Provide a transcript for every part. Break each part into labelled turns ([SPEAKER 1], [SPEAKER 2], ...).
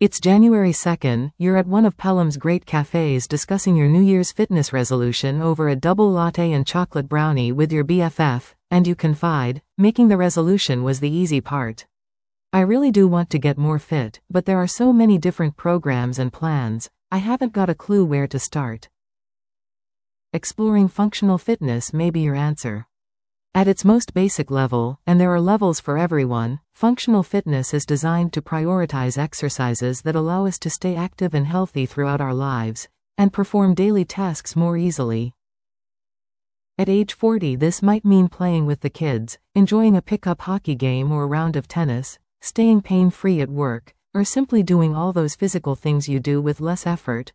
[SPEAKER 1] It's January 2nd, you're at one of Pelham's great cafes discussing your New Year's fitness resolution over a double latte and chocolate brownie with your BFF, and you confide, making the resolution was the easy part. I really do want to get more fit, but there are so many different programs and plans, I haven't got a clue where to start. Exploring functional fitness may be your answer. At its most basic level, and there are levels for everyone, functional fitness is designed to prioritize exercises that allow us to stay active and healthy throughout our lives, and perform daily tasks more easily. At age 40, this might mean playing with the kids, enjoying a pickup hockey game or a round of tennis, staying pain-free at work, or simply doing all those physical things you do with less effort.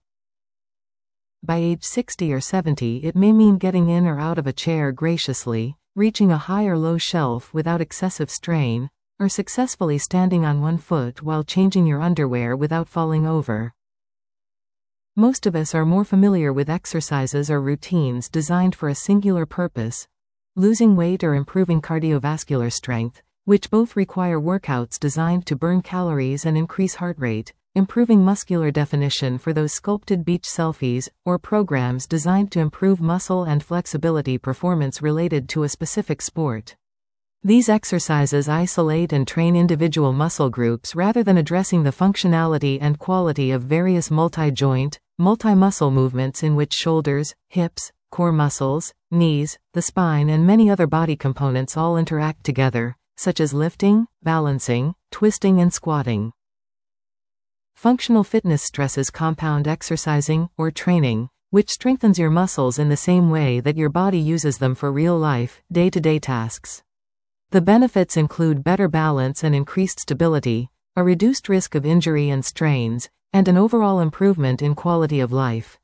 [SPEAKER 1] By age 60 or 70, it may mean getting in or out of a chair graciously, reaching a high or low shelf without excessive strain, or successfully standing on one foot while changing your underwear without falling over. Most of us are more familiar with exercises or routines designed for a singular purpose: losing weight or improving cardiovascular strength, which both require workouts designed to burn calories and increase heart rate, improving muscular definition for those sculpted beach selfies, or programs designed to improve muscle and flexibility performance related to a specific sport. These exercises isolate and train individual muscle groups rather than addressing the functionality and quality of various multi-joint, multi-muscle movements in which shoulders, hips, core muscles, knees, the spine and many other body components all interact together, such as lifting, balancing, twisting and squatting. Functional fitness stresses compound exercising, or training, which strengthens your muscles in the same way that your body uses them for real-life, day-to-day tasks. The benefits include better balance and increased stability, a reduced risk of injury and strains, and an overall improvement in quality of life.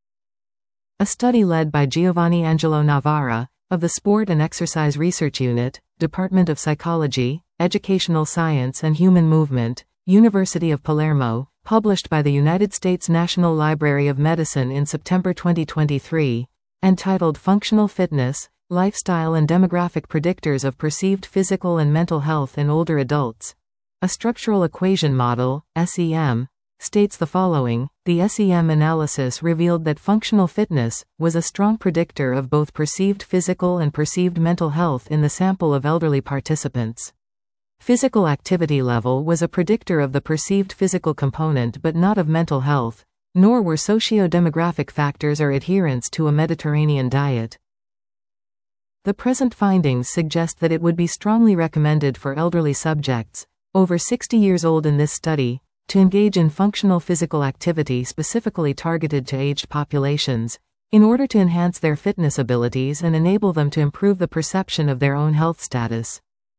[SPEAKER 1] A study led by Giovanni Angelo Navarra, of the Sport and Exercise Research Unit, Department of Psychology, Educational Science and Human Movement, University of Palermo, published by the United States National Library of Medicine in September 2023, entitled Functional Fitness, Lifestyle and Demographic Predictors of Perceived Physical and Mental Health in Older Adults. A Structural Equation Model, SEM, states the following: the SEM analysis revealed that functional fitness was a strong predictor of both perceived physical and perceived mental health in the sample of elderly participants. Physical activity level was a predictor of the perceived physical component but not of mental health, nor were socio-demographic factors or adherence to a Mediterranean diet. The present findings suggest that it would be strongly recommended for elderly subjects, over 60 years old in this study, to engage in functional physical activity specifically targeted to aged populations, in order to enhance their fitness abilities and enable them to improve the perception of their own health status.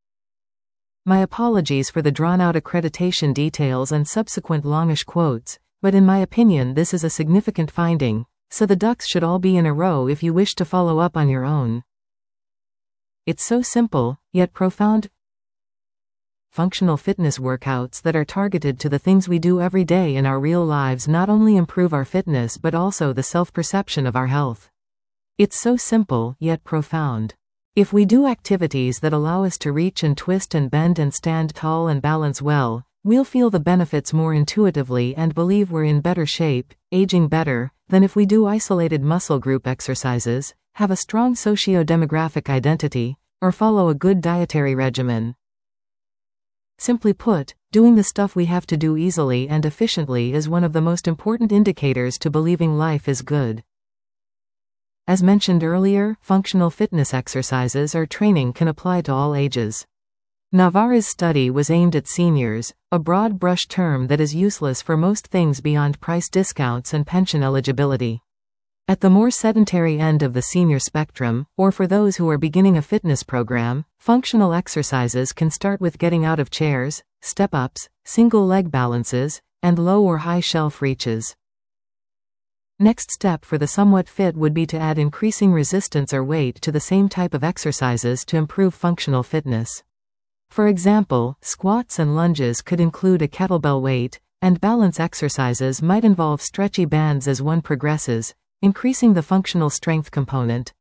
[SPEAKER 1] My apologies for the drawn-out accreditation details and subsequent longish quotes, but in my opinion this is a significant finding, so the ducks should all be in a row if you wish to follow up on your own. It's so simple, yet profound. Functional fitness workouts that are targeted to the things we do every day in our real lives not only improve our fitness but also the self-perception of our health. It's so simple, yet profound. If we do activities that allow us to reach and twist and bend and stand tall and balance well, we'll feel the benefits more intuitively and believe we're in better shape, aging better, than if we do isolated muscle group exercises, have a strong socio-demographic identity, or follow a good dietary regimen. Simply put, doing the stuff we have to do easily and efficiently is one of the most important indicators to believing life is good. As mentioned earlier, functional fitness exercises or training can apply to all ages. Navarra's study was aimed at seniors, a broad brush term that is useless for most things beyond price discounts and pension eligibility. At the more sedentary end of the senior spectrum, or for those who are beginning a fitness program, functional exercises can start with getting out of chairs, step-ups, single leg balances, and low or high shelf reaches. Next step for the somewhat fit would be to add increasing resistance or weight to the same type of exercises to improve functional fitness. For example, squats and lunges could include a kettlebell weight, and balance exercises might involve stretchy bands as one progresses, increasing the functional strength component.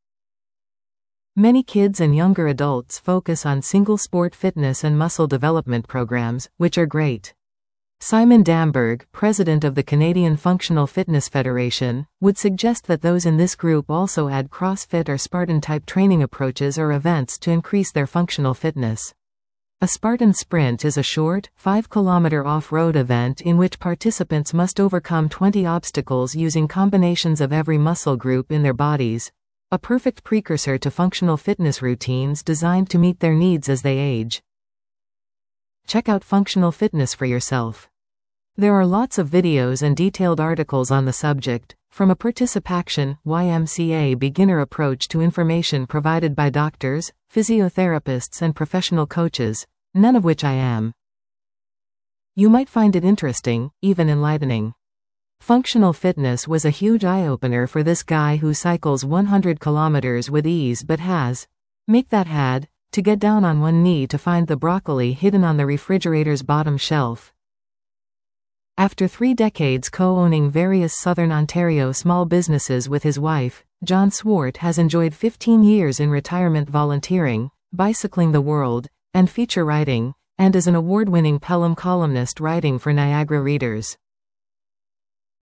[SPEAKER 1] Many kids and younger adults focus on single sport fitness and muscle development programs, which are great. Simon Damberg, president of the Canadian Functional Fitness Federation, would suggest that those in this group also add CrossFit or Spartan-type training approaches or events to increase their functional fitness. A Spartan Sprint is a short, 5-kilometer off-road event in which participants must overcome 20 obstacles using combinations of every muscle group in their bodies, a perfect precursor to functional fitness routines designed to meet their needs as they age. Check out functional fitness for yourself. There are lots of videos and detailed articles on the subject, from a Participaction YMCA beginner approach to information provided by doctors, physiotherapists and professional coaches, none of which I am. You might find it interesting, even enlightening. Functional fitness was a huge eye-opener for this guy who cycles 100 kilometers with ease but has, to get down on one knee to find the broccoli hidden on the refrigerator's bottom shelf. After 3 decades co-owning various Southern Ontario small businesses with his wife, John Swart has enjoyed 15 years in retirement volunteering, bicycling the world, and feature writing, and is an award-winning Pelham columnist writing for Niagara Readers.